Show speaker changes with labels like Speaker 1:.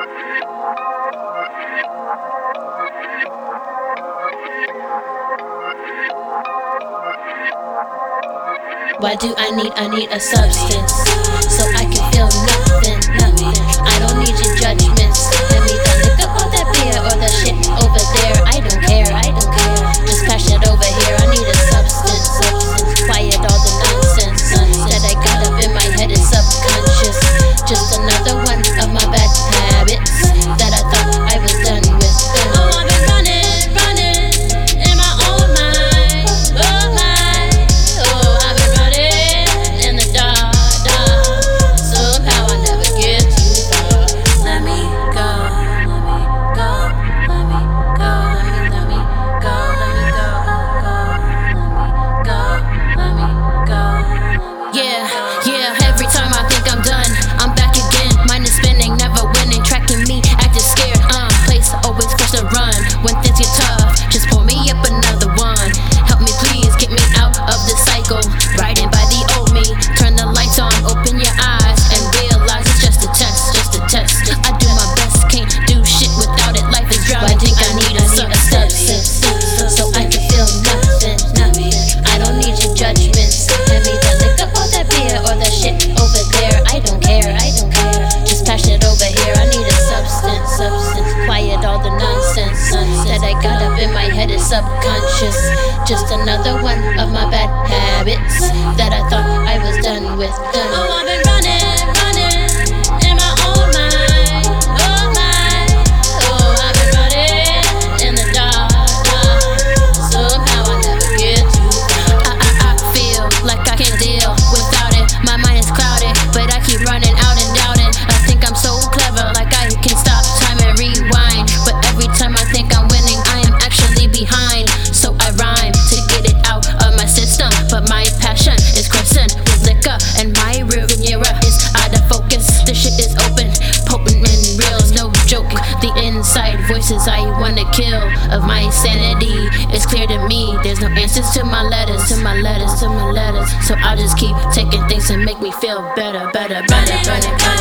Speaker 1: Why do I need a substance so I can feel nothing? I don't need your judgments. Let me the liquor or that beer or the shit over there. I don't care. Just pass it over here. I need a substance. Quiet all the nonsense that I got up in my head is subconscious. Just another one of my bad habits that I thought I was done with. Oh, I've been running in my own mind. Oh my, oh, I've been running in the dark. Somehow I never get too far. Let me go. Yeah, every time I think I'm done, I'm back again. Mind is spinning, never winning, tracking me, acting scared. Place always forced to run. When things get tough, just pour me up another one. Help me please, get me out of this cycle. Riding by the old me, turn the lights on, open your eyes and realize it's just a test. I do my best, can't do shit without it. Life is drowning. I think I need a substance so I can feel nothing. I don't need your judgments. Let me the liquor or that beer or the shit over there. I don't care. Just pass it over here. I need a substance. Quiet all the nonsense that I got up in my head is subconscious. Just another one of my bad habits that I thought I was done with. Oh, I've been running in my own mind. Oh my, oh, I've been running in the dark. Somehow I never get too far. I feel like I can't deal without it. My mind is clouded, but I keep running out and doubting. I think I'm so clever, like I can stop time and rewind. But every time I think I'm winning, I am actually behind. So I rhyme to get it out of my system, but my passion is christened with liquor, and my real mirror is out of focus. This shit is open, potent and real, no joke. The inside voices I wanna kill of my sanity. It's clear to me, there's no answers to my letters. So I'll just keep taking things to make me feel better.